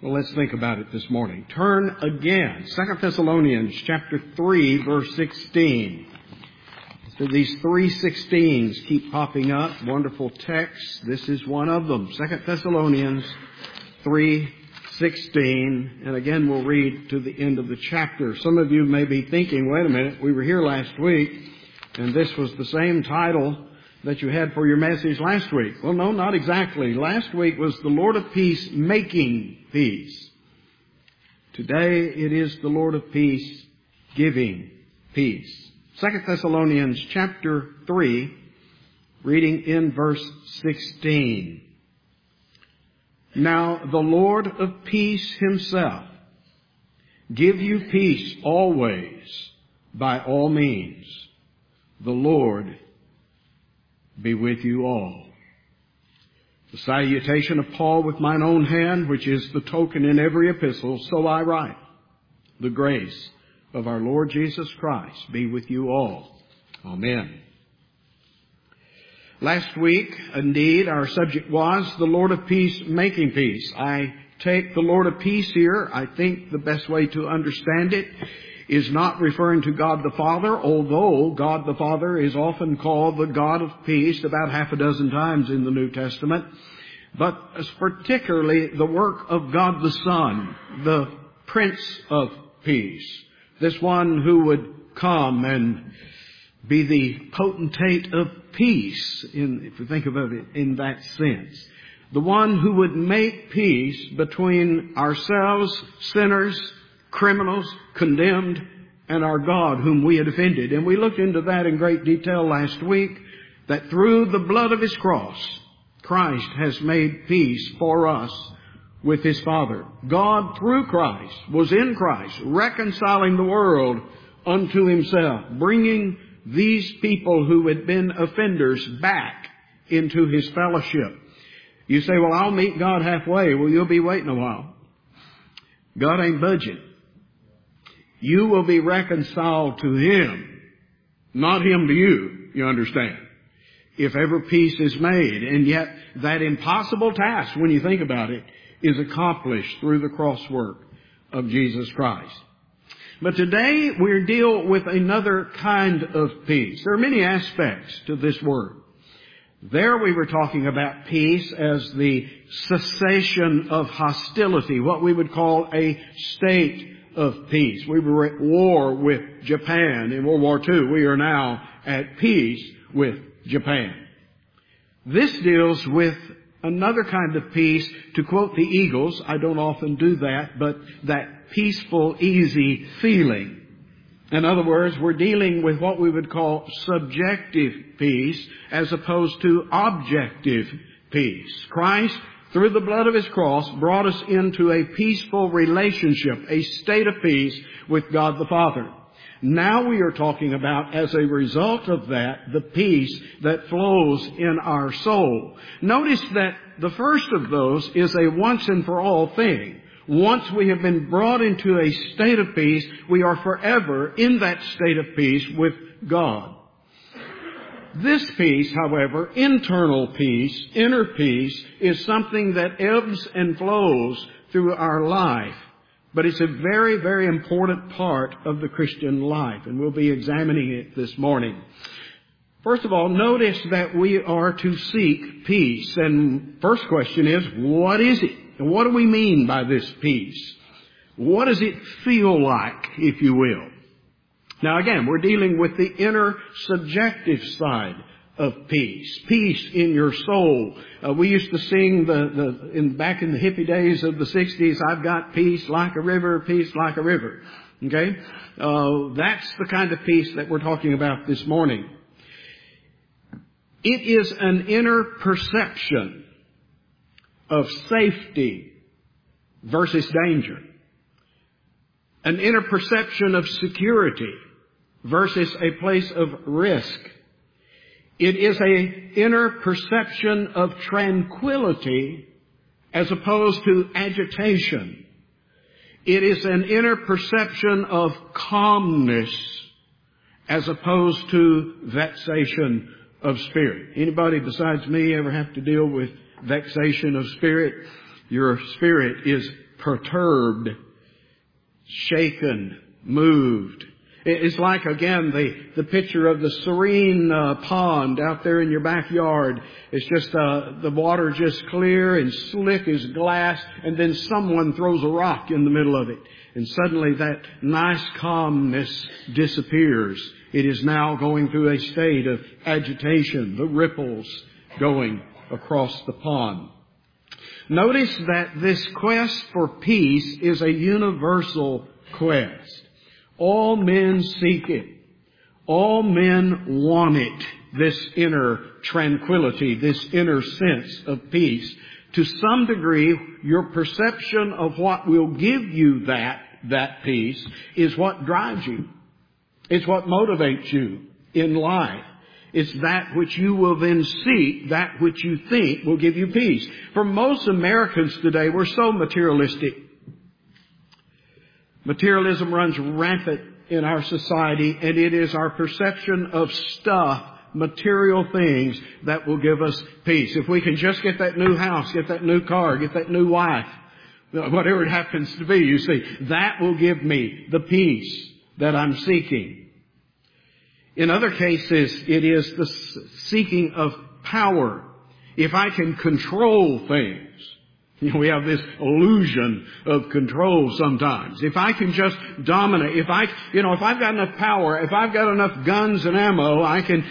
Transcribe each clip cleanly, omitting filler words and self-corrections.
Well, let's think about it this morning. Turn again. 2 Thessalonians chapter 3, verse 16. So these 3:16s keep popping up. Wonderful texts. This is one of them. 2 Thessalonians 3:16. And again, we'll read to the end of the chapter. Some of you may be thinking, wait a minute, we were here last week, and this was the same title that you had for your message last week. Well, no, not exactly. Last week was the Lord of Peace making peace. Today it is the Lord of Peace giving peace. 2 Thessalonians chapter 3, reading in verse 16. Now the Lord of peace himself give you peace always by all means. The Lord be with you all. The salutation of Paul with mine own hand, which is the token in every epistle, so I write. The grace of our Lord Jesus Christ be with you all. Amen. Last week, indeed, our subject was the Lord of Peace making peace. I take the Lord of Peace here. I think the best way to understand it is not referring to God the Father, although God the Father is often called the God of peace about half a dozen times in the New Testament, but particularly the work of God the Son, the Prince of Peace, this one who would come and be the potentate of peace, if you think about it in that sense. The one who would make peace between ourselves, sinners, criminals, condemned, and our God whom we had offended. And we looked into that in great detail last week, that through the blood of His cross, Christ has made peace for us with His Father. God, through Christ, was in Christ, reconciling the world unto Himself, bringing these people who had been offenders back into His fellowship. You say, well, I'll meet God halfway. Well, you'll be waiting a while. God ain't budging. You will be reconciled to Him, not Him to you, you understand, if ever peace is made. And yet that impossible task, when you think about it, is accomplished through the cross work of Jesus Christ. But today we deal with another kind of peace. There are many aspects to this word. There we were talking about peace as the cessation of hostility, what we would call a state of peace. We were at war with Japan in World War II. We are now at peace with Japan. This deals with another kind of peace. To quote the Eagles, I don't often do that, but that peaceful, easy feeling. In other words, we're dealing with what we would call subjective peace as opposed to objective peace. Christ, through the blood of His cross, brought us into a peaceful relationship, a state of peace with God the Father. Now we are talking about, as a result of that, the peace that flows in our soul. Notice that the first of those is a once and for all thing. Once we have been brought into a state of peace, we are forever in that state of peace with God. This peace, however, internal peace, inner peace, is something that ebbs and flows through our life. But it's a very, very important part of the Christian life, and we'll be examining it this morning. First of all, notice that we are to seek peace. And first question is, what is it? And what do we mean by this peace? What does it feel like, if you will? Now again, we're dealing with the inner subjective side of peace. Peace in your soul. We used to sing back in the hippie days of the 60s, I've got peace like a river, peace like a river. Okay? That's the kind of peace that we're talking about this morning. It is an inner perception of safety versus danger. An inner perception of security versus a place of risk. It is an inner perception of tranquility as opposed to agitation. It is an inner perception of calmness as opposed to vexation of spirit. Anybody besides me ever have to deal with vexation of spirit? Your spirit is perturbed, shaken, moved. It's like, again, the picture of the serene pond out there in your backyard. It's just the water just clear and slick as glass, and then someone throws a rock in the middle of it. And suddenly that nice calmness disappears. It is now going through a state of agitation, the ripples going across the pond. Notice that this quest for peace is a universal quest. All men seek it. All men want it. This inner tranquility, this inner sense of peace. To some degree, your perception of what will give you that peace is what drives you. It's what motivates you in life. It's that which you will then seek, that which you think will give you peace. For most Americans today, we're so materialistic. Materialism runs rampant in our society, and it is our perception of stuff, material things, that will give us peace. If we can just get that new house, get that new car, get that new wife, whatever it happens to be, you see, that will give me the peace that I'm seeking. In other cases, it is the seeking of power. If I can control things, we have this illusion of control sometimes. If I can just dominate, if I've got enough power, if I've got enough guns and ammo, I can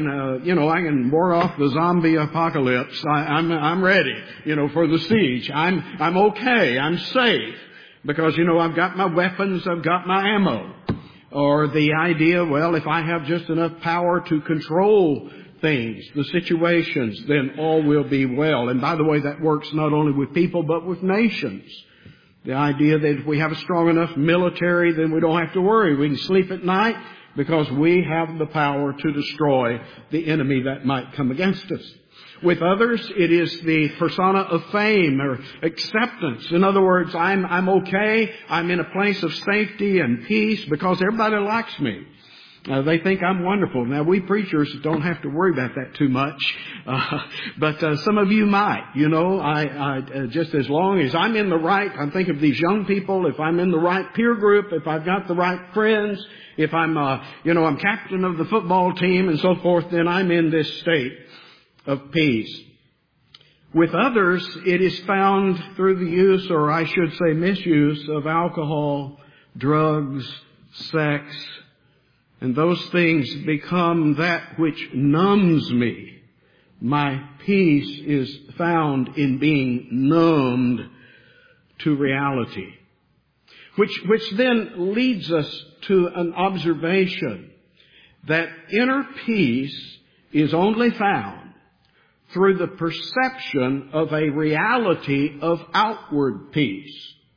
ward off the zombie apocalypse. I'm ready, for the siege. I'm okay. I'm safe because, I've got my weapons, I've got my ammo. Or the idea, well, if I have just enough power to control things, the situations, then all will be well. And by the way, that works not only with people, but with nations. The idea that if we have a strong enough military, then we don't have to worry. We can sleep at night because we have the power to destroy the enemy that might come against us. With others, it is the persona of fame or acceptance. In other words, I'm okay. I'm in a place of safety and peace because everybody likes me. They think I'm wonderful. Now, we preachers don't have to worry about that too much. But some of you might. I just as long as I'm in the right, I'm thinking of these young people, if I'm in the right peer group, if I've got the right friends, if I'm captain of the football team and so forth, then I'm in this state of peace. With others, it is found through the use, or I should say misuse, of alcohol, drugs, sex, and those things become that which numbs me. My peace is found in being numbed to reality. Which then leads us to an observation that inner peace is only found through the perception of a reality of outward peace.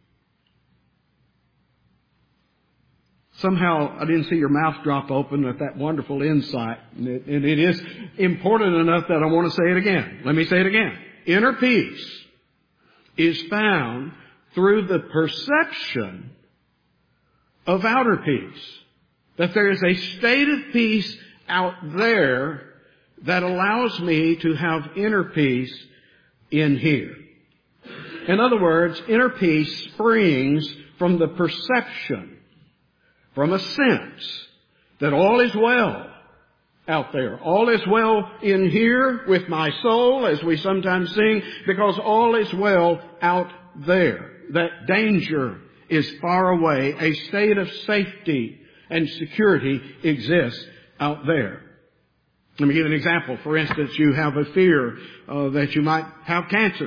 Somehow I didn't see your mouth drop open at that wonderful insight. And it is important enough that I want to say it again. Let me say it again. Inner peace is found through the perception of outer peace. That there is a state of peace out there that allows me to have inner peace in here. In other words, inner peace springs from the perception, from a sense that all is well out there. All is well in here with my soul, as we sometimes sing, because all is well out there. That danger is far away. A state of safety and security exists out there. Let me give an example. For instance, you have a fear that you might have cancer.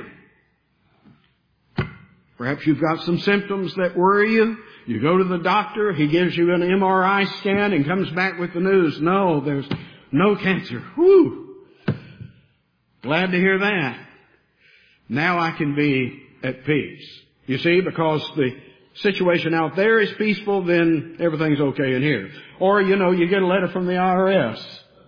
Perhaps you've got some symptoms that worry you. You go to the doctor. He gives you an MRI scan and comes back with the news. No, there's no cancer. Whew! Glad to hear that. Now I can be at peace. You see, because the situation out there is peaceful, then everything's okay in here. Or, you get a letter from the IRS.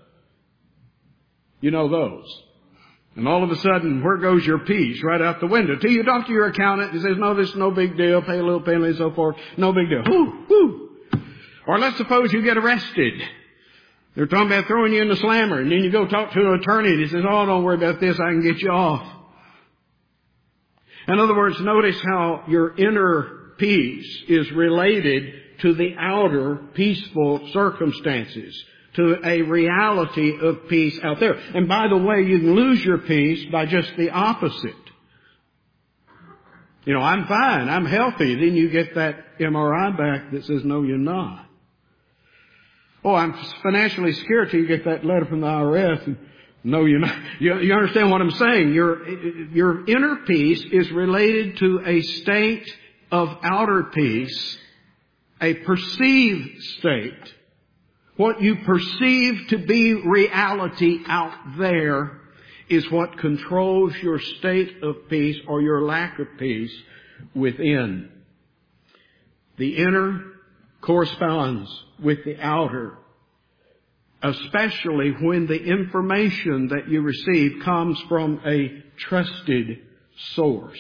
You know those. And all of a sudden, where goes your peace? Right out the window. Till you talk to your accountant, he says, no, this is no big deal. Pay a little penalty and so forth. No big deal. Whoo, whoo. Or let's suppose you get arrested. They're talking about throwing you in the slammer. And then you go talk to an attorney and he says, oh, don't worry about this. I can get you off. In other words, notice how your inner peace is related to the outer peaceful circumstances, to a reality of peace out there. And by the way, you can lose your peace by just the opposite. You know, I'm fine, I'm healthy. Then you get that MRI back that says, no, you're not. Oh, I'm financially scared till you get that letter from the IRS. And, no, you're not. You understand what I'm saying? Your inner peace is related to a state of outer peace, a perceived state. What you perceive to be reality out there is what controls your state of peace or your lack of peace within. The inner corresponds with the outer, especially when the information that you receive comes from a trusted source.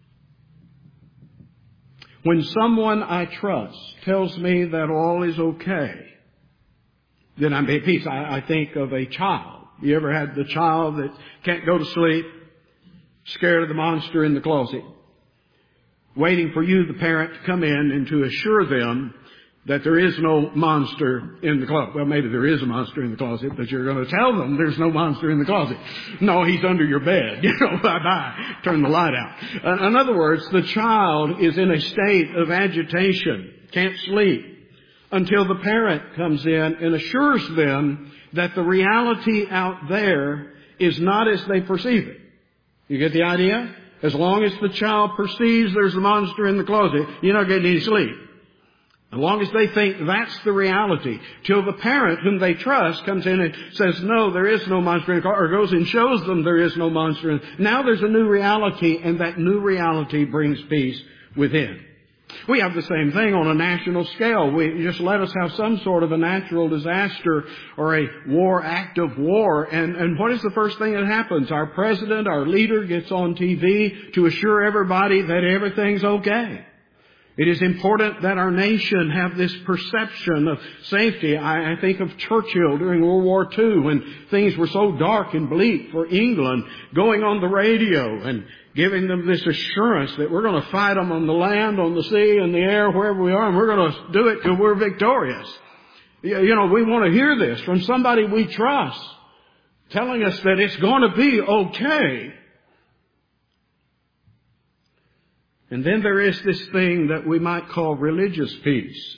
When someone I trust tells me that all is okay, then I'm at peace. I think of a child. You ever had the child that can't go to sleep, scared of the monster in the closet, waiting for you, the parent, to come in and to assure them that there is no monster in the closet? Well, maybe there is a monster in the closet, but you're going to tell them there's no monster in the closet. No, he's under your bed. Bye-bye. Turn the light out. In other words, the child is in a state of agitation, can't sleep, until the parent comes in and assures them that the reality out there is not as they perceive it. You get the idea? As long as the child perceives there's a monster in the closet, you're not getting any sleep. As long as they think that's the reality. Till the parent whom they trust comes in and says, no, there is no monster in the closet, or goes and shows them there is no monster. Now there's a new reality, and that new reality brings peace within. We have the same thing on a national scale. We just let us have some sort of a natural disaster or a act of war. And what is the first thing that happens? Our president, our leader gets on TV to assure everybody that everything's okay. It is important that our nation have this perception of safety. I think of Churchill during World War II when things were so dark and bleak for England, going on the radio and giving them this assurance that we're going to fight them on the land, on the sea, in the air, wherever we are, and we're going to do it till we're victorious. You know, we want to hear this from somebody we trust, telling us that it's going to be okay. And then there is this thing that we might call religious peace.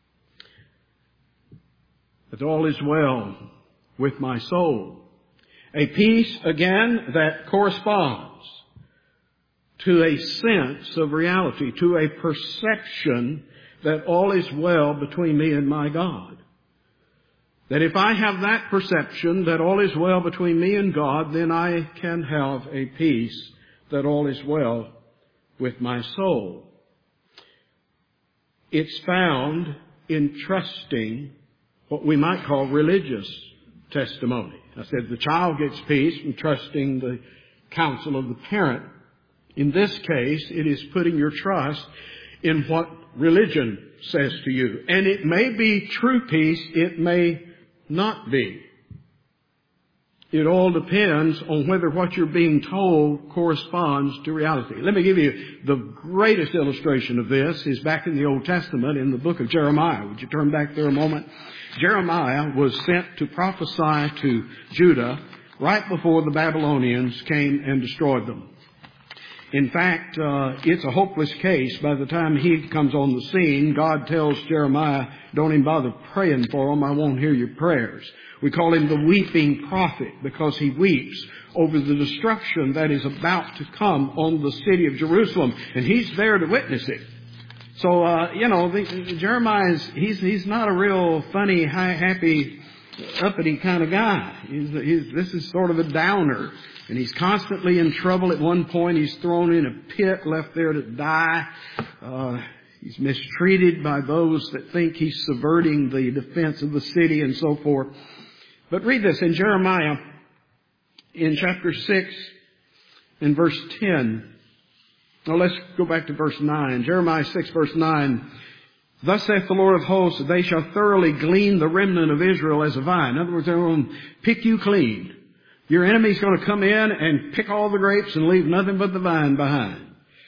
That all is well with my soul. A peace, again, that corresponds to a sense of reality, to a perception that all is well between me and my God. That if I have that perception that all is well between me and God, then I can have a peace that all is well with my soul. It's found in trusting what we might call religious testimony. I said the child gets peace from trusting the counsel of the parent. In this case, it is putting your trust in what religion says to you. And it may be true peace, it may not be. It all depends on whether what you're being told corresponds to reality. Let me give you the greatest illustration of this is back in the Old Testament in the book of Jeremiah. Would you turn back there a moment? Jeremiah was sent to prophesy to Judah right before the Babylonians came and destroyed them. In fact, it's a hopeless case. By the time he comes on the scene, God tells Jeremiah, don't even bother praying for them. I won't hear your prayers. We call him the weeping prophet because he weeps over the destruction that is about to come on the city of Jerusalem. And he's there to witness it. So, Jeremiah, he's not a real funny, happy, uppity kind of guy. This is sort of a downer. And he's constantly in trouble. At one point, he's thrown in a pit, left there to die. He's mistreated by those that think he's subverting the defense of the city and so forth. But read this in Jeremiah, in chapter 6, in verse 10. Now let's go back to verse 9. Jeremiah 6, verse 9. Thus saith the Lord of hosts, they shall thoroughly glean the remnant of Israel as a vine. In other words, they're going to pick you clean. Your enemy's going to come in and pick all the grapes and leave nothing but the vine behind.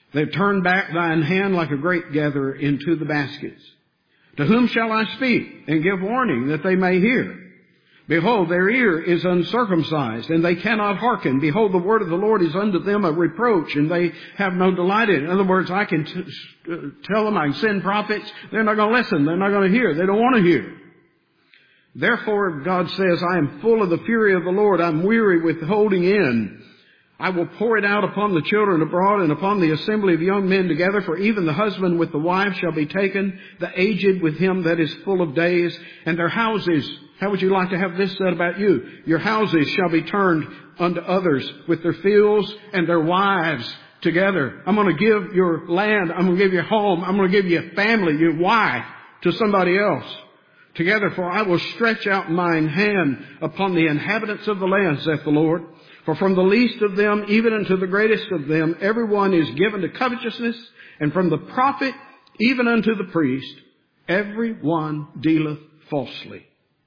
They've turned back thine hand like a grape gatherer into the baskets. To whom shall I speak and give warning that they may hear? Behold, their ear is uncircumcised, and they cannot hearken. Behold, the word of the Lord is unto them a reproach, and they have no delight in it. In other words, I can tell them, I can send prophets. They're not going to listen. They're not going to hear. They don't want to hear. Therefore, God says, I am full of the fury of the Lord. I'm weary with holding in. I will pour it out upon the children abroad and upon the assembly of young men together, for even the husband with the wife shall be taken, the aged with him that is full of days, and their houses, how would you like to have this said about you? Your houses shall be turned unto others with their fields and their wives together. I'm going to give your land, I'm going to give your home, I'm going to give you a family, your wife, to somebody else together. For I will stretch out mine hand upon the inhabitants of the land, saith the Lord. For from the least of them, even unto the greatest of them, every one is given to covetousness, and from the prophet, even unto the priest, every one dealeth falsely.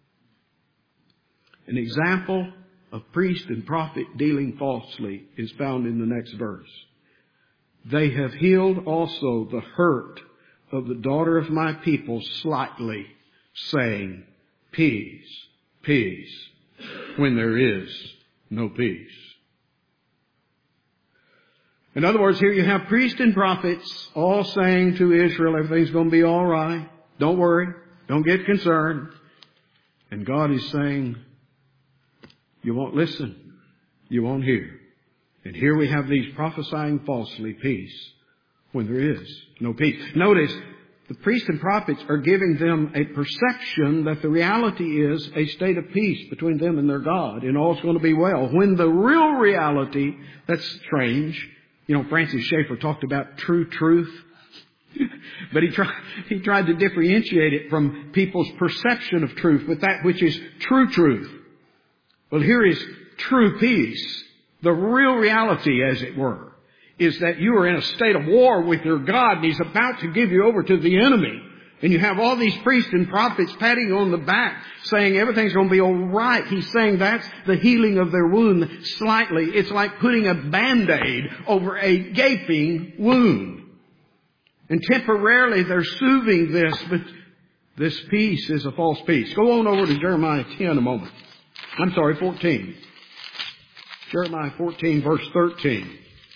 An example of priest and prophet dealing falsely is found in the next verse. They have healed also the hurt of the daughter of my people slightly, saying, peace, peace, when there is no peace. In other words, here you have priests and prophets all saying to Israel, everything's going to be all right. Don't worry. Don't get concerned. And God is saying, you won't listen. You won't hear. And here we have these prophesying falsely peace when there is no peace. Notice, the priests and prophets are giving them a perception that the reality is a state of peace between them and their God, and all's going to be well. When the real reality, that's strange. You know, Francis Schaeffer talked about true truth. But he tried to differentiate it from people's perception of truth with that which is true truth. Well, here is true peace. The real reality, as it were, is that you are in a state of war with your God, and He's about to give you over to the enemy. And you have all these priests and prophets patting you on the back, saying everything's going to be all right. He's saying that's the healing of their wound slightly. It's like putting a Band-Aid over a gaping wound. And temporarily they're soothing this, but this peace is a false peace. Go on over to Jeremiah 10 a moment. 14. Jeremiah 14, verse 13.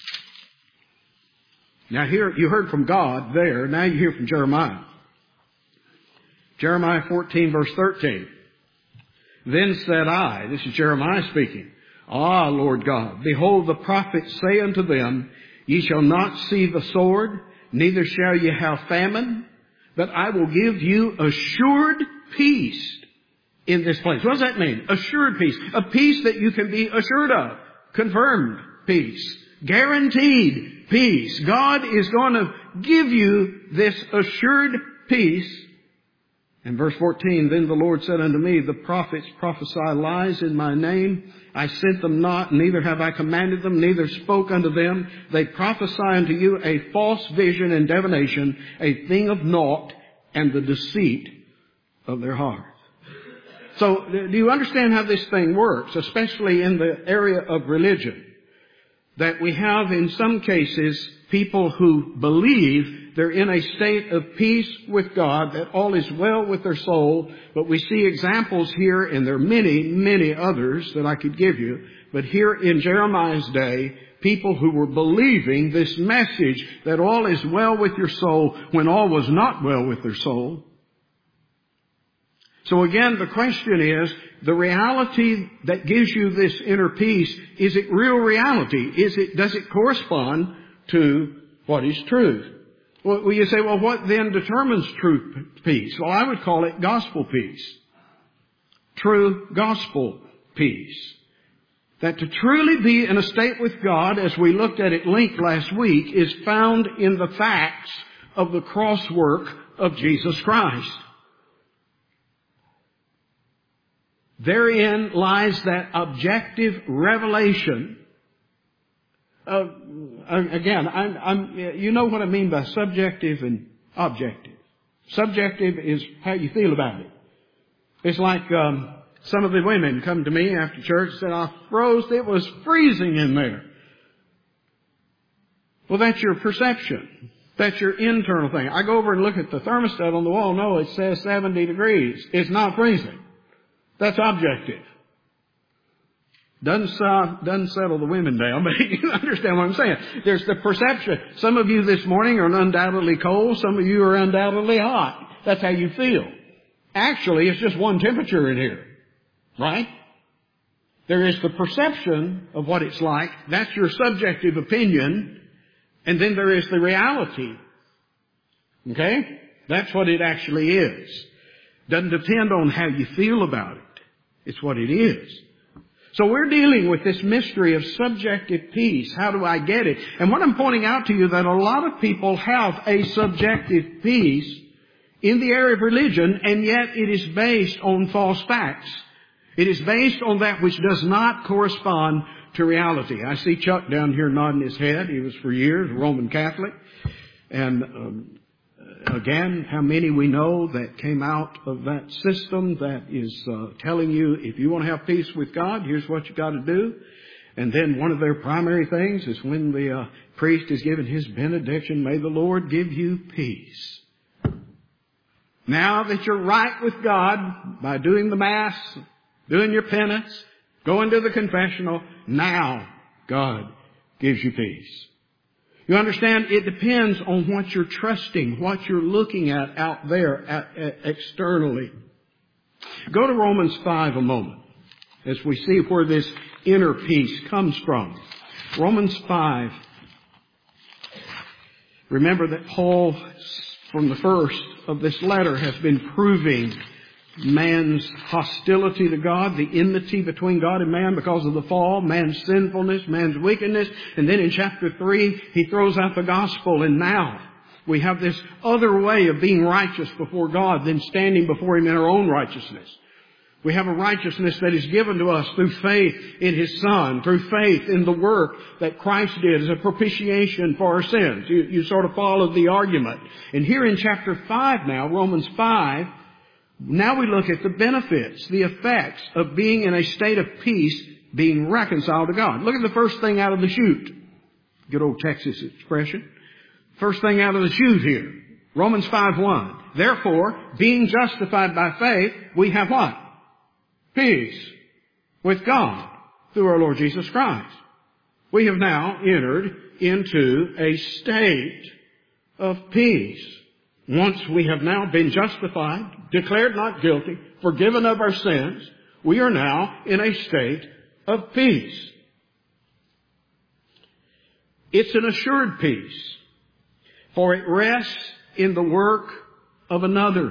Now here, you heard from God there. Now you hear from Jeremiah. Jeremiah 14, verse 13. Then said I, this is Jeremiah speaking, Ah, Lord God, behold, the prophets say unto them, Ye shall not see the sword, neither shall ye have famine, but I will give you assured peace in this place. What does that mean? Assured peace. A peace that you can be assured of. Confirmed peace. Guaranteed peace. God is going to give you this assured peace. In verse 14, Then the Lord said unto me, The prophets prophesy lies in my name. I sent them not, neither have I commanded them, neither spoke unto them. They prophesy unto you a false vision and divination, a thing of naught, and the deceit of their heart. So, do you understand how this thing works, especially in the area of religion? That we have, in some cases, people who believe they're in a state of peace with God, that all is well with their soul. But we see examples here, and there are many, many others that I could give you. But here in Jeremiah's day, people who were believing this message that all is well with your soul when all was not well with their soul. So again, the question is, the reality that gives you this inner peace, is it real reality? Does it correspond to what is truth? Well, you say, well, what then determines true peace? Well, I would call it gospel peace. True gospel peace. That to truly be in a state with God, as we looked at it linked last week, is found in the facts of the cross work of Jesus Christ. Therein lies that objective revelation. Again, you know what I mean by subjective and objective. Subjective is how you feel about it. It's like some of the women come to me after church and said, I froze. It was freezing in there. Well, that's your perception. That's your internal thing. I go over and look at the thermostat on the wall. No, it says 70 degrees. It's not freezing. That's objective. Doesn't settle the women down, but you understand what I'm saying. There's the perception. Some of you this morning are undoubtedly cold. Some of you are undoubtedly hot. That's how you feel. Actually, it's just one temperature in here. Right? There is the perception of what it's like. That's your subjective opinion. And then there is the reality. Okay? That's what it actually is. Doesn't depend on how you feel about it. It's what it is. So we're dealing with this mystery of subjective peace. How do I get it? And what I'm pointing out to you that a lot of people have a subjective peace in the area of religion, and yet it is based on false facts. It is based on that which does not correspond to reality. I see Chuck down here nodding his head. He was for years a Roman Catholic. And again, how many we know that came out of that system that is telling you if you want to have peace with God, here's what you got to do. And then one of their primary things is when the priest is giving his benediction, may the Lord give you peace. Now that you're right with God by doing the Mass, doing your penance, going to the confessional, now God gives you peace. You understand? It depends on what you're trusting, what you're looking at out there externally. Go to Romans 5 a moment as we see where this inner peace comes from. Romans 5. Remember that Paul, from the first of this letter, has been proving man's hostility to God, the enmity between God and man because of the fall, man's sinfulness, man's wickedness. And then in chapter 3, he throws out the gospel. And now we have this other way of being righteous before God than standing before Him in our own righteousness. We have a righteousness that is given to us through faith in His Son, through faith in the work that Christ did as a propitiation for our sins. You sort of follow the argument. And here in chapter 5 now, Romans 5, now we look at the benefits, the effects of being in a state of peace, being reconciled to God. Look at the first thing out of the chute. Good old Texas expression. First thing out of the chute here. Romans 5:1. Therefore, being justified by faith, we have what? Peace with God through our Lord Jesus Christ. We have now entered into a state of peace. Once we have now been justified, declared not guilty, forgiven of our sins, we are now in a state of peace. It's an assured peace, for it rests in the work of another.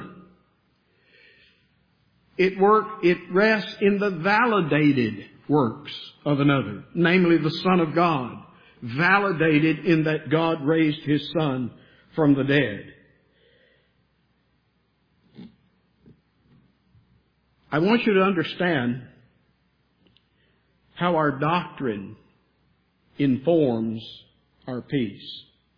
It rests in the validated works of another, namely the Son of God, validated in that God raised His Son from the dead. I want you to understand how our doctrine informs our peace.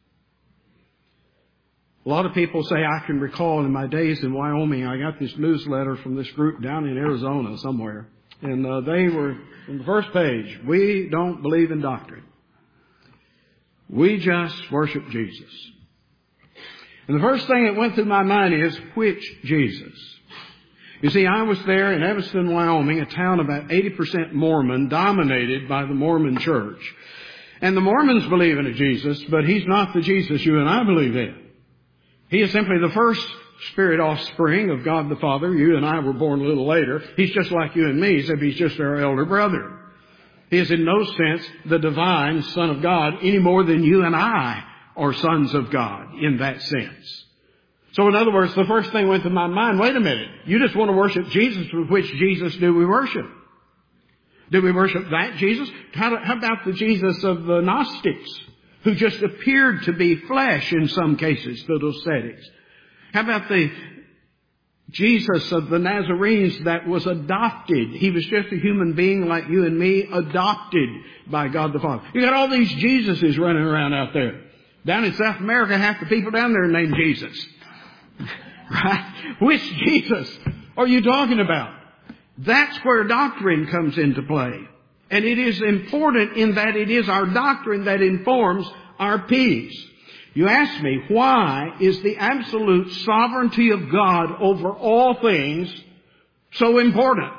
A lot of people say, I can recall in my days in Wyoming, I got this newsletter from this group down in Arizona somewhere. And they were, on the first page, we don't believe in doctrine. We just worship Jesus. And the first thing that went through my mind is, which Jesus? You see, I was there in Evanston, Wyoming, a town about 80% Mormon, dominated by the Mormon church. And the Mormons believe in a Jesus, but He's not the Jesus you and I believe in. He is simply the first spirit offspring of God the Father. You and I were born a little later. He's just like you and me, except He's just our elder brother. He is in no sense the divine Son of God any more than you and I are sons of God in that sense. So in other words, the first thing went to my mind, wait a minute, you just want to worship Jesus, but which Jesus do we worship? Do we worship that Jesus? How about the Jesus of the Gnostics, who just appeared to be flesh in some cases, the Docetics? How about the Jesus of the Nazarenes that was adopted? He was just a human being like you and me, adopted by God the Father. You got all these Jesuses running around out there. Down in South America, half the people down there are named Jesus. Right? Which Jesus are you talking about? That's where doctrine comes into play. And it is important in that it is our doctrine that informs our peace. You ask me, why is the absolute sovereignty of God over all things so important?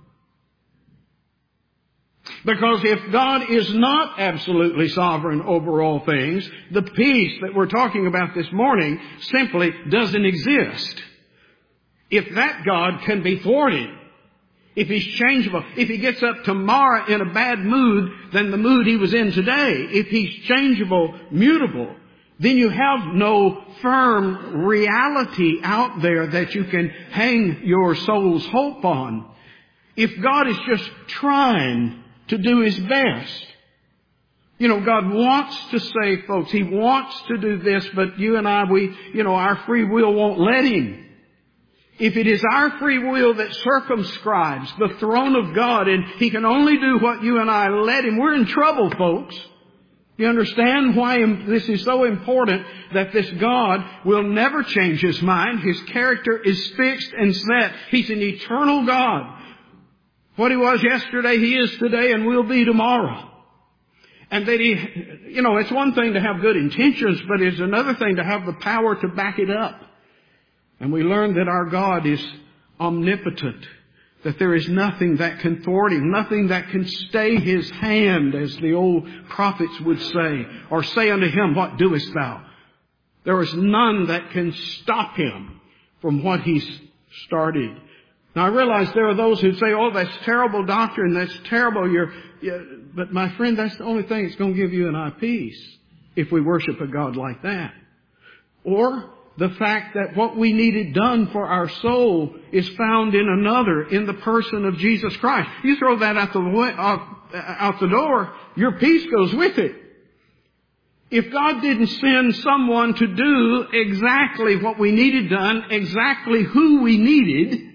Because if God is not absolutely sovereign over all things, the peace that we're talking about this morning simply doesn't exist. If that God can be thwarted, if He's changeable, if He gets up tomorrow in a bad mood than the mood He was in today, if He's changeable, mutable, then you have no firm reality out there that you can hang your soul's hope on. If God is just trying to do His best. You know, God wants to save folks. He wants to do this, but you and I, our free will won't let Him. If it is our free will that circumscribes the throne of God and He can only do what you and I let Him, we're in trouble, folks. You understand why this is so important, that this God will never change His mind. His character is fixed and set. He's an eternal God. What He was yesterday, He is today and will be tomorrow. And that He, it's one thing to have good intentions, but it's another thing to have the power to back it up. And we learn that our God is omnipotent, that there is nothing that can thwart Him, nothing that can stay His hand, as the old prophets would say, or say unto Him, what doest thou? There is none that can stop Him from what He's started. Now I realize there are those who say, oh, that's terrible doctrine, that's terrible. But my friend, that's the only thing that's going to give you and I peace, if we worship a God like that. Or the fact that what we needed done for our soul is found in another, in the person of Jesus Christ. You throw that out the door, your peace goes with it. If God didn't send someone to do exactly what we needed done, exactly who we needed,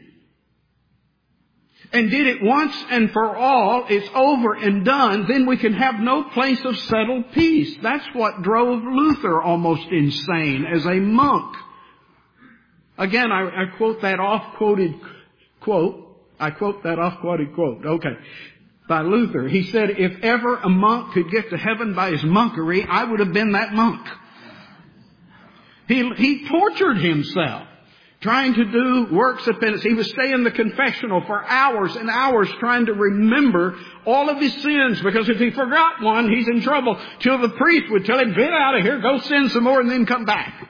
and did it once and for all, it's over and done, then we can have no place of settled peace. That's what drove Luther almost insane as a monk. Again, I quote that oft-quoted quote. Okay. By Luther. He said, if ever a monk could get to heaven by his monkery, I would have been that monk. He tortured himself trying to do works of penance. He would stay in the confessional for hours and hours trying to remember all of his sins, because if he forgot one, he's in trouble, till the priest would tell him, get out of here, go sin some more and then come back.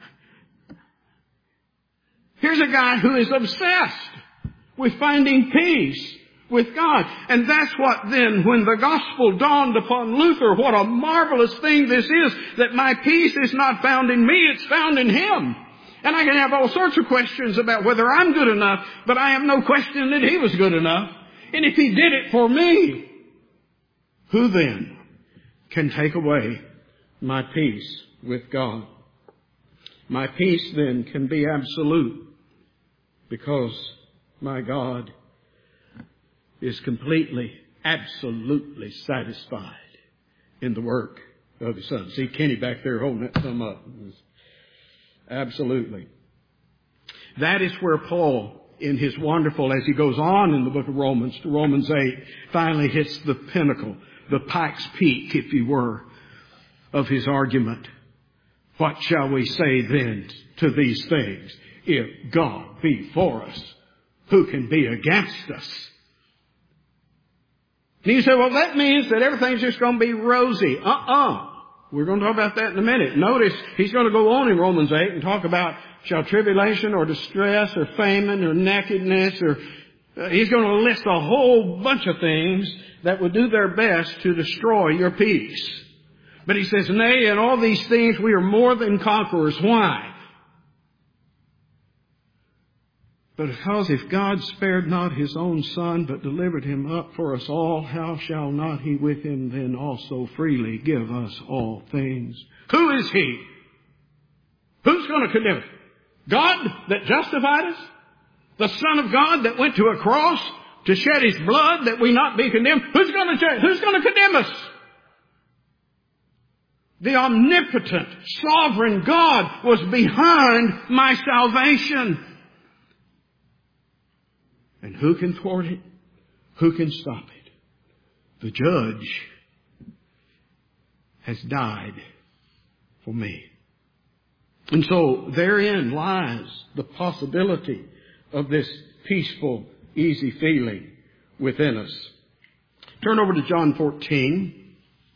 Here's a guy who is obsessed with finding peace with God. And that's what then, when the gospel dawned upon Luther, what a marvelous thing this is, that my peace is not found in me, it's found in Him. And I can have all sorts of questions about whether I'm good enough, but I have no question that He was good enough. And if He did it for me, who then can take away my peace with God? My peace then can be absolute, because my God is completely, absolutely satisfied in the work of His Son. See Kenny back there holding that thumb up. Absolutely. That is where Paul, in his wonderful, as he goes on in the book of Romans, to Romans 8, finally hits the pinnacle, the Pikes Peak, if you were, of his argument. What shall we say then to these things? If God be for us, who can be against us? And you say, well, that means that everything's just going to be rosy. We're going to talk about that in a minute. Notice he's going to go on in Romans 8 and talk about shall tribulation or distress or famine or nakedness, or he's going to list a whole bunch of things that would do their best to destroy your peace. But he says, nay, in all these things we are more than conquerors. Why? But because if God spared not His own Son, but delivered Him up for us all, how shall not He with Him then also freely give us all things? Who is He? Who's going to condemn us? God that justified us? The Son of God that went to a cross to shed His blood that we not be condemned? Who's going to condemn us? The omnipotent, sovereign God was behind my salvation. And who can thwart it? Who can stop it? The judge has died for me. And so therein lies the possibility of this peaceful, easy feeling within us. Turn over to John 14.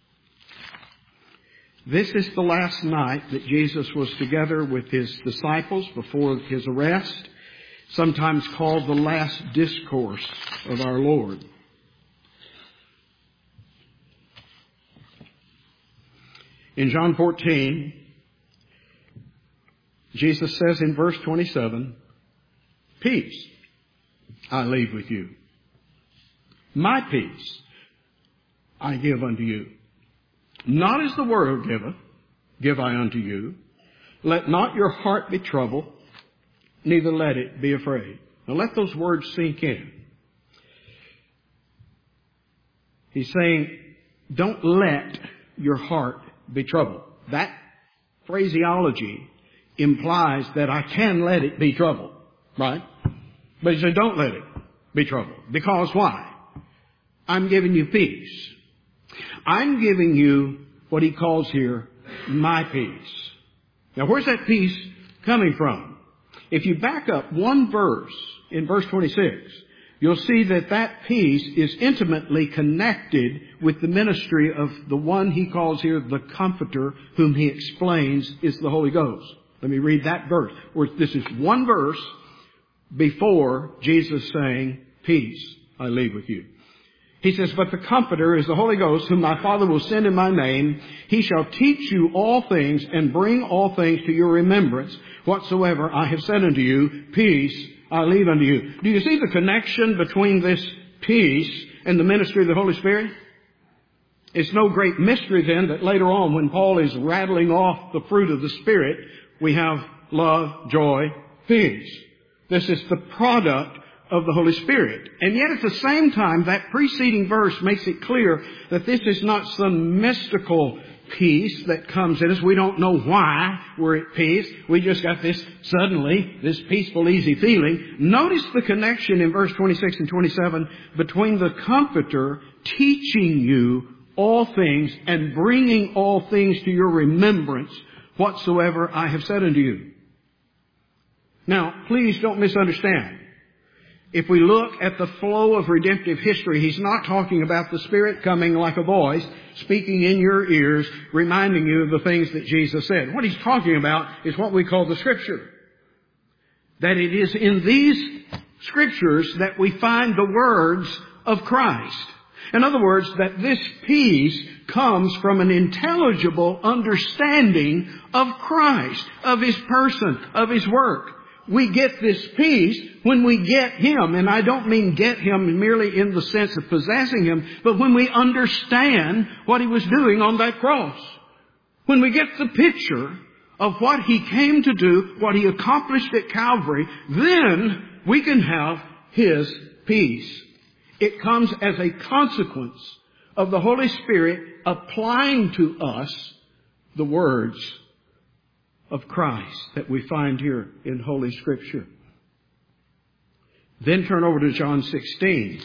This is the last night that Jesus was together with His disciples before His arrest, sometimes called the last discourse of our Lord. In John 14, Jesus says in verse 27, "Peace I leave with you. My peace I give unto you. Not as the world giveth, give I unto you. Let not your heart be troubled, neither let it be afraid." Now let those words sink in. He's saying, don't let your heart be troubled. That phraseology implies that I can let it be troubled, right? But he said, don't let it be troubled. Because why? I'm giving you peace. I'm giving you what he calls here my peace. Now where's that peace coming from? If you back up one verse in verse 26, you'll see that that peace is intimately connected with the ministry of the one he calls here the Comforter, whom he explains is the Holy Ghost. Let me read that verse. This is one verse before Jesus saying, "Peace I leave with you." He says, "But the Comforter is the Holy Ghost, whom my Father will send in my name. He shall teach you all things and bring all things to your remembrance, whatsoever I have said unto you. Peace I leave unto you." Do you see the connection between this peace and the ministry of the Holy Spirit? It's no great mystery then that later on when Paul is rattling off the fruit of the Spirit, we have love, joy, peace. This is the product of the Holy Spirit. And yet at the same time, that preceding verse makes it clear that this is not some mystical peace that comes in us. We don't know why we're at peace. We just got this peaceful, easy feeling. Notice the connection in verse 26 and 27 between the Comforter teaching you all things and bringing all things to your remembrance, whatsoever I have said unto you. Now, please don't misunderstand. If we look at the flow of redemptive history, he's not talking about the Spirit coming like a voice, speaking in your ears, reminding you of the things that Jesus said. What he's talking about is what we call the Scripture. That it is in these Scriptures that we find the words of Christ. In other words, that this peace comes from an intelligible understanding of Christ, of His person, of His work. We get this peace when we get Him. And I don't mean get Him merely in the sense of possessing Him, but when we understand what He was doing on that cross. When we get the picture of what He came to do, what He accomplished at Calvary, then we can have His peace. It comes as a consequence of the Holy Spirit applying to us the words of Christ that we find here in Holy Scripture. Then turn over to John 16.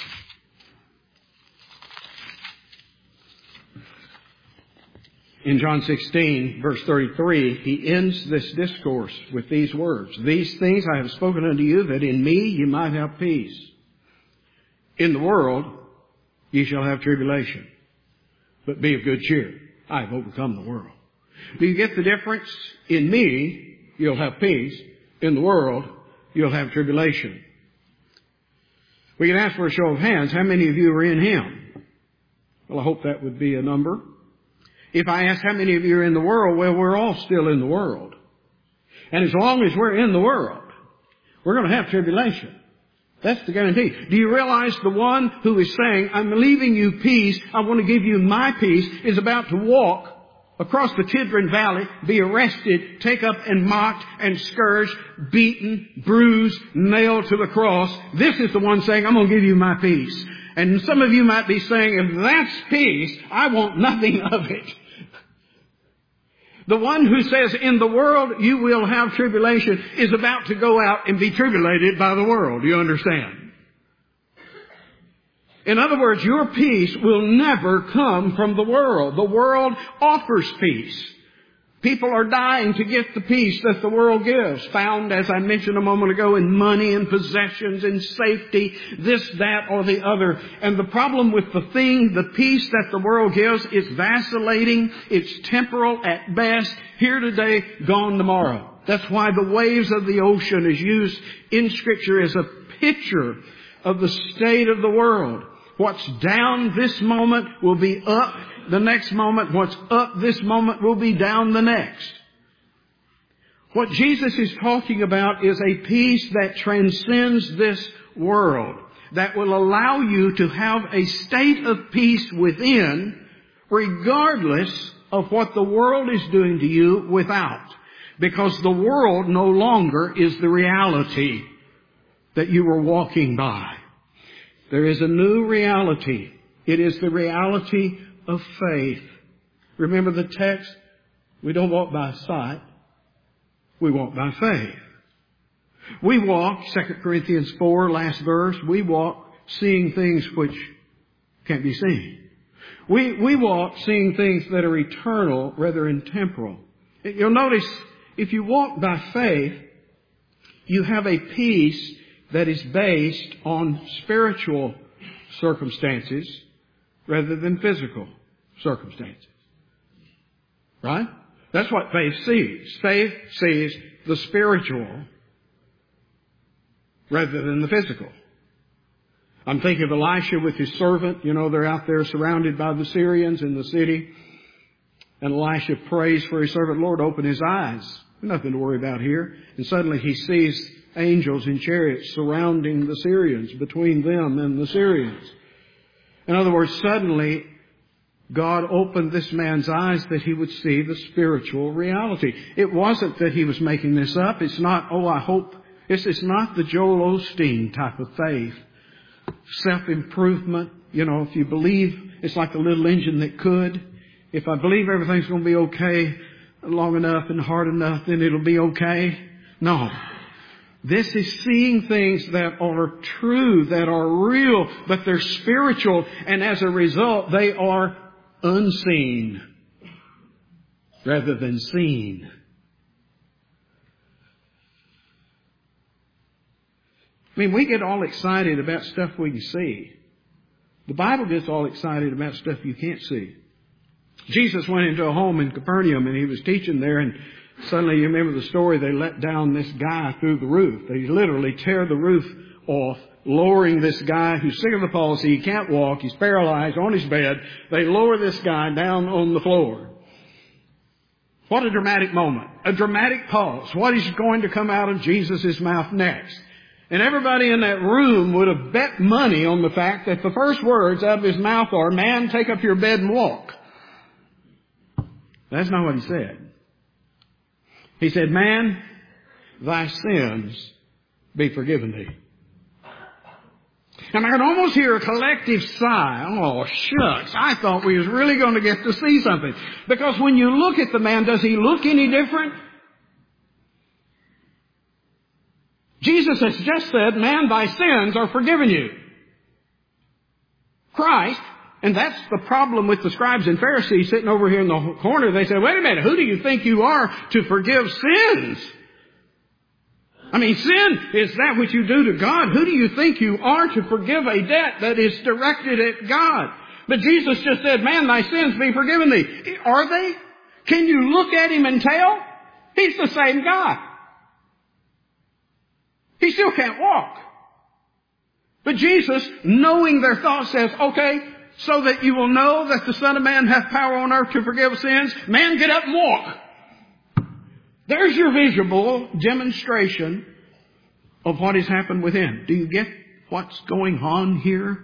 In John 16, verse 33, he ends this discourse with these words. "These things I have spoken unto you, that in me you might have peace. In the world ye shall have tribulation. But be of good cheer. I have overcome the world." Do you get the difference? In me, you'll have peace. In the world, you'll have tribulation. We can ask for a show of hands. How many of you are in Him? Well, I hope that would be a number. If I ask how many of you are in the world, well, we're all still in the world. And as long as we're in the world, we're going to have tribulation. That's the guarantee. Do you realize the one who is saying, "I'm leaving you peace, I want to give you my peace," is about to walk across the Kidron Valley, be arrested, take up and mocked and scourged, beaten, bruised, nailed to the cross. This is the one saying, "I'm going to give you my peace." And some of you might be saying, "If that's peace, I want nothing of it." The one who says, "In the world you will have tribulation," is about to go out and be tribulated by the world. Do you understand? In other words, your peace will never come from the world. The world offers peace. People are dying to get the peace that the world gives, found, as I mentioned a moment ago, in money and possessions and safety, this, that, or the other. And the problem with the peace that the world gives, is vacillating, it's temporal at best, here today, gone tomorrow. That's why the waves of the ocean is used in Scripture as a picture of the state of the world. What's down this moment will be up the next moment. What's up this moment will be down the next. What Jesus is talking about is a peace that transcends this world, that will allow you to have a state of peace within, regardless of what the world is doing to you without. Because the world no longer is the reality that you were walking by. There is a new reality. It is the reality of faith. Remember the text? We don't walk by sight. We walk by faith. We walk, 2 Corinthians 4, last verse, we walk seeing things which can't be seen. We walk seeing things that are eternal rather than temporal. You'll notice, if you walk by faith, you have a peace that is based on spiritual circumstances rather than physical circumstances. Right? That's what faith sees. Faith sees the spiritual rather than the physical. I'm thinking of Elisha with his servant. You know, they're out there surrounded by the Syrians in the city. And Elisha prays for his servant, Lord, open his eyes. Nothing to worry about here. And suddenly he sees angels in chariots surrounding the Syrians, between them and the Syrians. In other words, suddenly God opened this man's eyes that he would see the spiritual reality. It wasn't that he was making this up. It's not, it's not the Joel Osteen type of faith. Self-improvement. You know, if you believe, it's like a little engine that could. If I believe everything's going to be okay long enough and hard enough, then it'll be okay. No. This is seeing things that are true, that are real, but they're spiritual, and as a result, they are unseen rather than seen. I mean, we get all excited about stuff we can see. The Bible gets all excited about stuff you can't see. Jesus went into a home in Capernaum and he was teaching there, and suddenly, you remember the story, they let down this guy through the roof. They literally tear the roof off, lowering this guy who's sick of the palsy. He can't walk. He's paralyzed on his bed. They lower this guy down on the floor. What a dramatic moment. A dramatic pause. What is going to come out of Jesus' mouth next? And everybody in that room would have bet money on the fact that the first words out of his mouth are, man, take up your bed and walk. That's not what he said. He said, man, thy sins be forgiven thee. And I can almost hear a collective sigh. Oh, shucks. I thought we was really going to get to see something. Because when you look at the man, does he look any different? Jesus has just said, man, thy sins are forgiven you. Christ, and that's the problem with the scribes and Pharisees sitting over here in the corner. They said, wait a minute, who do you think you are to forgive sins? I mean, sin is that which you do to God. Who do you think you are to forgive a debt that is directed at God? But Jesus just said, man, thy sins be forgiven thee. Are they? Can you look at him and tell? He's the same guy. He still can't walk. But Jesus, knowing their thoughts, says, okay, so that you will know that the Son of Man hath power on earth to forgive sins, man, get up and walk. There's your visible demonstration of what has happened with him. Do you get what's going on here?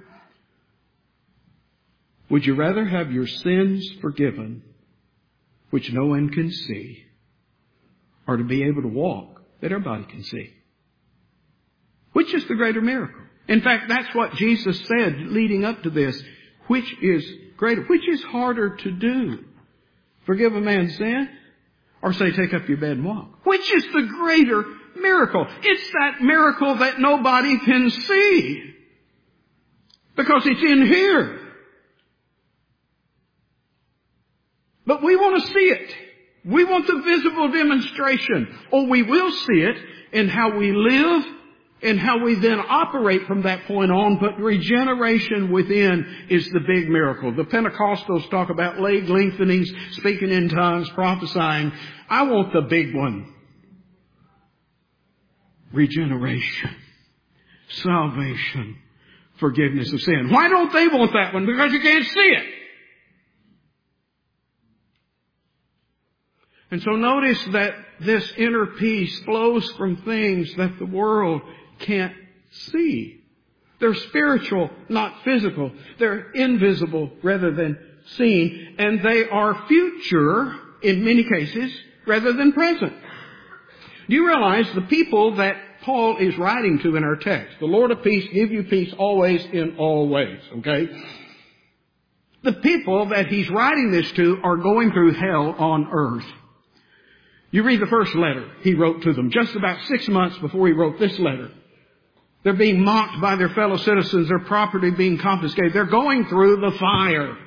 Would you rather have your sins forgiven, which no one can see, or to be able to walk that everybody can see? Which is the greater miracle? In fact, that's what Jesus said leading up to this. Which is greater? Which is harder to do? Forgive a man's sin? Or say, take up your bed and walk? Which is the greater miracle? It's that miracle that nobody can see. Because it's in here. But we want to see it. We want the visible demonstration. Or we will see it in how we live and how we then operate from that point on. But regeneration within is the big miracle. The Pentecostals talk about leg lengthenings, speaking in tongues, prophesying. I want the big one. Regeneration. Salvation. Forgiveness of sin. Why don't they want that one? Because you can't see it. And so notice that this inner peace flows from things that the world can't see. They're spiritual, not physical. They're invisible rather than seen. And they are future, in many cases, rather than present. Do you realize the people that Paul is writing to in our text, the Lord of peace give you peace always in all ways, okay? The people that he's writing this to are going through hell on earth. You read the first letter he wrote to them, just about 6 months before he wrote this letter. They're being mocked by their fellow citizens, their property being confiscated. They're going through the fire.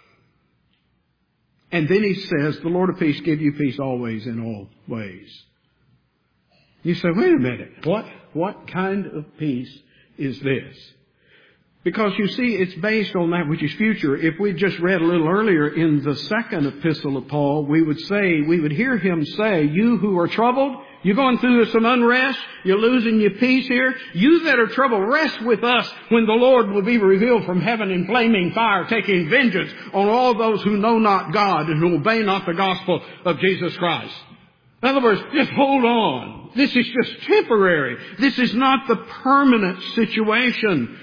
And then he says, the Lord of peace give you peace always in all ways. You say, wait a minute, what kind of peace is this? Because you see, it's based on that which is future. If we just read a little earlier in the second epistle of Paul, we would hear him say, you who are troubled, you're going through some unrest, you're losing your peace here. You that are troubled, rest with us when the Lord will be revealed from heaven in flaming fire, taking vengeance on all those who know not God and who obey not the gospel of Jesus Christ. In other words, just hold on. This is just temporary. This is not the permanent situation.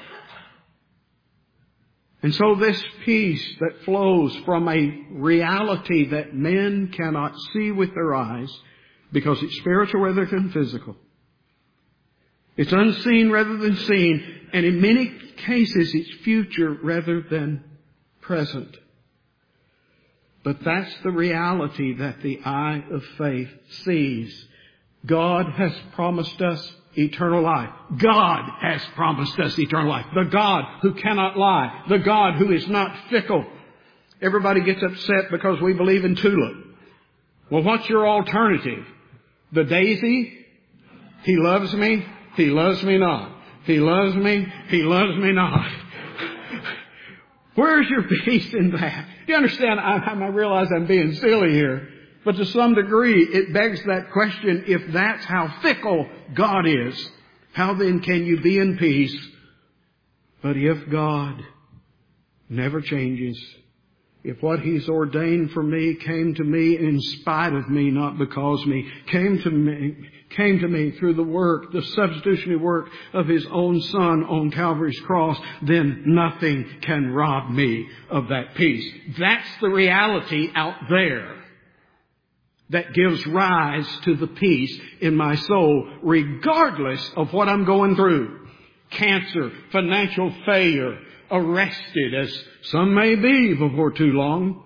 And so this peace that flows from a reality that men cannot see with their eyes, because it's spiritual rather than physical. It's unseen rather than seen. And in many cases, it's future rather than present. But that's the reality that the eye of faith sees. God has promised us eternal life. God has promised us eternal life. The God who cannot lie. The God who is not fickle. Everybody gets upset because we believe in tulip. Well, what's your alternative? The daisy? He loves me. He loves me not. He loves me. He loves me not. Where's your peace in that? Do you understand? I realize I'm being silly here. But to some degree, it begs that question. If that's how fickle God is, how then can you be in peace? But if God never changes, if what He's ordained for me came to me in spite of me, not because me, came to me through the work, the substitutionary work of His own Son on Calvary's cross, then nothing can rob me of that peace. That's the reality out there that gives rise to the peace in my soul, regardless of what I'm going through. Cancer, financial failure, arrested, as some may be before too long.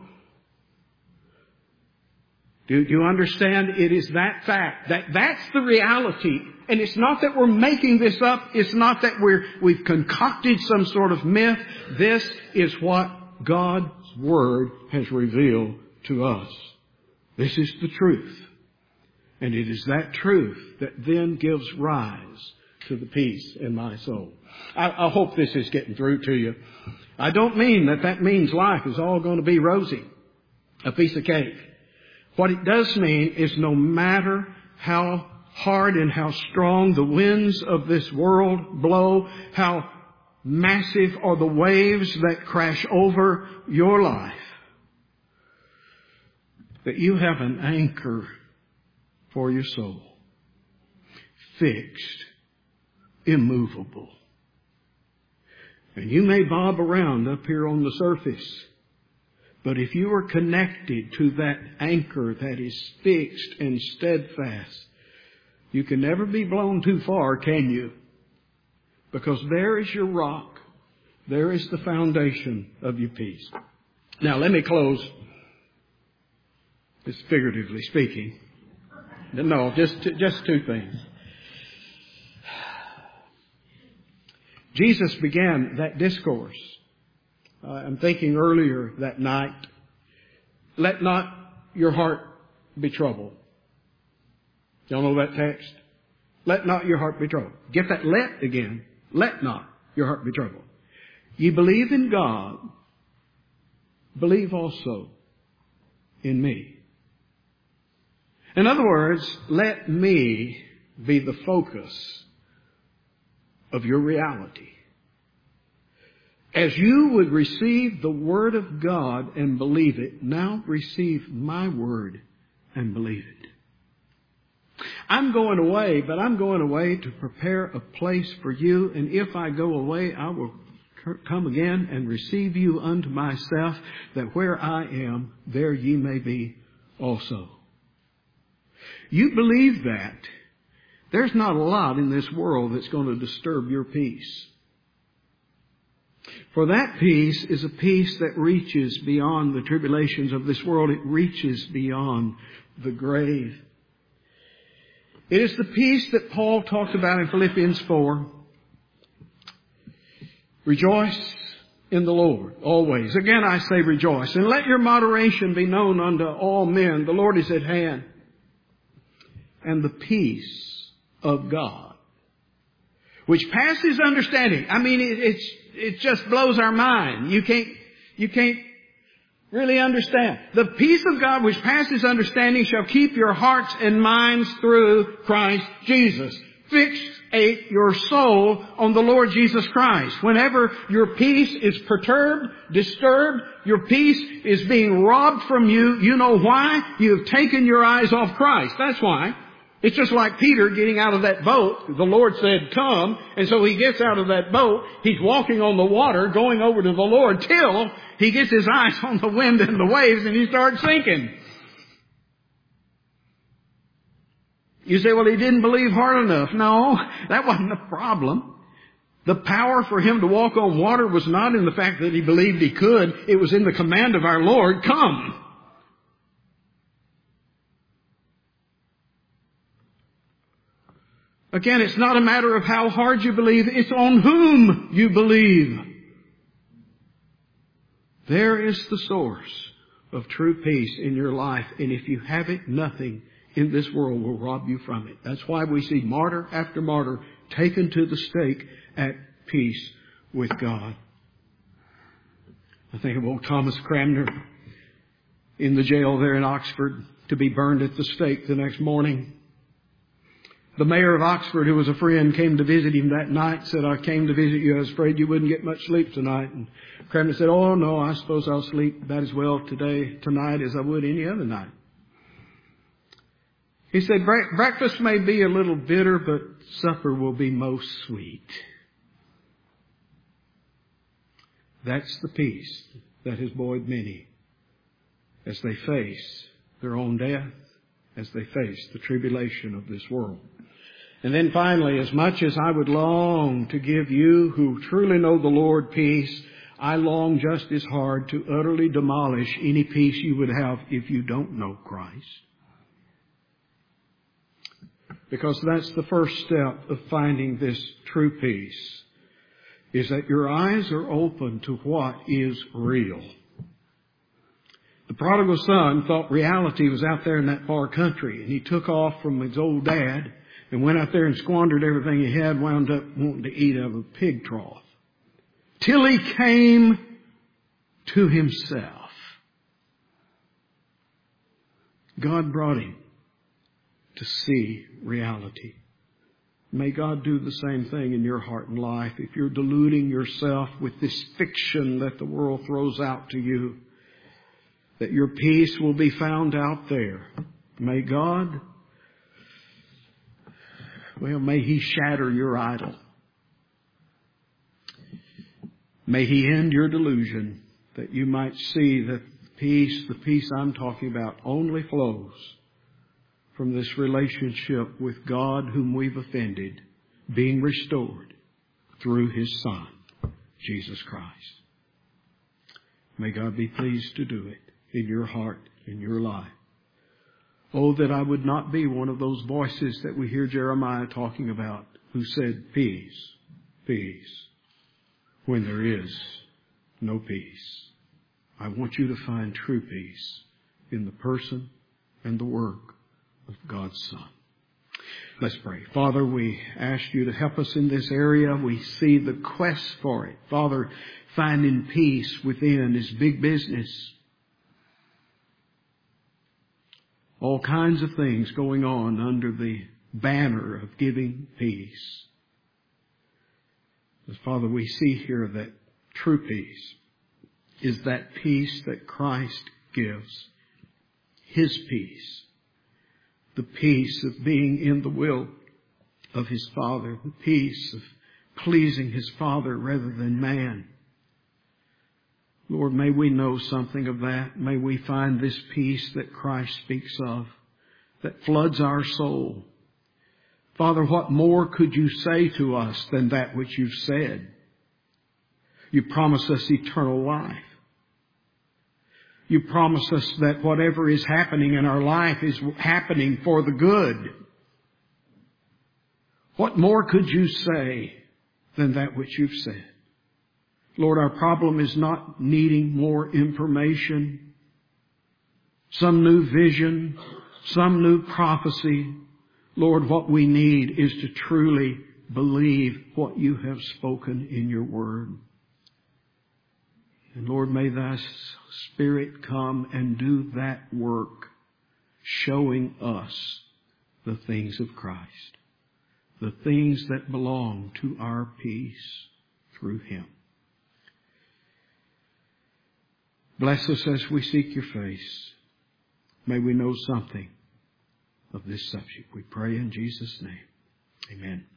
Do you understand? It is that fact. That's the reality. And it's not that we're making this up. It's not that we've concocted some sort of myth. This is what God's Word has revealed to us. This is the truth. And it is that truth that then gives rise to the peace in my soul. I hope this is getting through to you. I don't mean that means life is all going to be rosy, a piece of cake. What it does mean is no matter how hard and how strong the winds of this world blow, how massive are the waves that crash over your life, that you have an anchor for your soul. Fixed. Immovable. And you may bob around up here on the surface, but if you are connected to that anchor that is fixed and steadfast, you can never be blown too far, can you? Because there is your rock. There is the foundation of your peace. Now let me close. It's figuratively speaking. No, just two things. Jesus began that discourse. I'm thinking earlier that night, let not your heart be troubled. Y'all know that text? Let not your heart be troubled. Get that let again. Let not your heart be troubled. Ye believe in God, believe also in me. In other words, let me be the focus of your reality. As you would receive the Word of God and believe it, now receive my Word and believe it. I'm going away, but I'm going away to prepare a place for you. And if I go away, I will come again and receive you unto myself, that where I am, there ye may be also. You believe that, there's not a lot in this world that's going to disturb your peace. For that peace is a peace that reaches beyond the tribulations of this world. It reaches beyond the grave. It is the peace that Paul talked about in Philippians 4. Rejoice in the Lord always. Again I say rejoice. And let your moderation be known unto all men. The Lord is at hand. And the peace of God, which passes understanding. I mean, it just blows our mind. You can't really understand. The peace of God which passes understanding shall keep your hearts and minds through Christ Jesus. Fixate your soul on the Lord Jesus Christ. Whenever your peace is perturbed, disturbed, your peace is being robbed from you, you know why? You have taken your eyes off Christ. That's why. It's just like Peter getting out of that boat. The Lord said, come. And so he gets out of that boat. He's walking on the water, going over to the Lord till he gets his eyes on the wind and the waves and he starts sinking. You say, well, he didn't believe hard enough. No, that wasn't the problem. The power for him to walk on water was not in the fact that he believed he could. It was in the command of our Lord, come. Again, it's not a matter of how hard you believe. It's on whom you believe. There is the source of true peace in your life. And if you have it, nothing in this world will rob you from it. That's why we see martyr after martyr taken to the stake at peace with God. I think of old Thomas Cranmer in the jail there in Oxford to be burned at the stake the next morning. The mayor of Oxford, who was a friend, came to visit him that night, said, I came to visit you. I was afraid you wouldn't get much sleep tonight. And Cranmer said, oh, no, I suppose I'll sleep about as well tonight as I would any other night. He said, breakfast may be a little bitter, but supper will be most sweet. That's the peace that has buoyed many as they face their own death, as they face the tribulation of this world. And then finally, as much as I would long to give you who truly know the Lord peace, I long just as hard to utterly demolish any peace you would have if you don't know Christ. Because that's the first step of finding this true peace, is that your eyes are open to what is real. The prodigal son thought reality was out there in that far country, and he took off from his old dad and went out there and squandered everything he had, wound up wanting to eat out of a pig trough. Till he came to himself. God brought him to see reality. May God do the same thing in your heart and life. If you're deluding yourself with this fiction that the world throws out to you, that your peace will be found out there. May God, may He shatter your idol. May He end your delusion, that you might see that the peace I'm talking about, only flows from this relationship with God whom we've offended, being restored through His Son, Jesus Christ. May God be pleased to do it in your heart, in your life. Oh, that I would not be one of those voices that we hear Jeremiah talking about, who said, peace, peace, when there is no peace. I want you to find true peace in the person and the work of God's Son. Let's pray. Father, we ask you to help us in this area. We see the quest for it. Father, finding peace within is big business. All kinds of things going on under the banner of giving peace. But Father, we see here that true peace is that peace that Christ gives. His peace. The peace of being in the will of His Father. The peace of pleasing His Father rather than man. Lord, may we know something of that. May we find this peace that Christ speaks of, that floods our soul. Father, what more could you say to us than that which you've said? You promise us eternal life. You promise us that whatever is happening in our life is happening for the good. What more could you say than that which you've said? Lord, our problem is not needing more information, some new vision, some new prophecy. Lord, what we need is to truly believe what you have spoken in your word. And Lord, may thy Spirit come and do that work, showing us the things of Christ, the things that belong to our peace through Him. Bless us as we seek your face. May we know something of this subject. We pray in Jesus' name. Amen.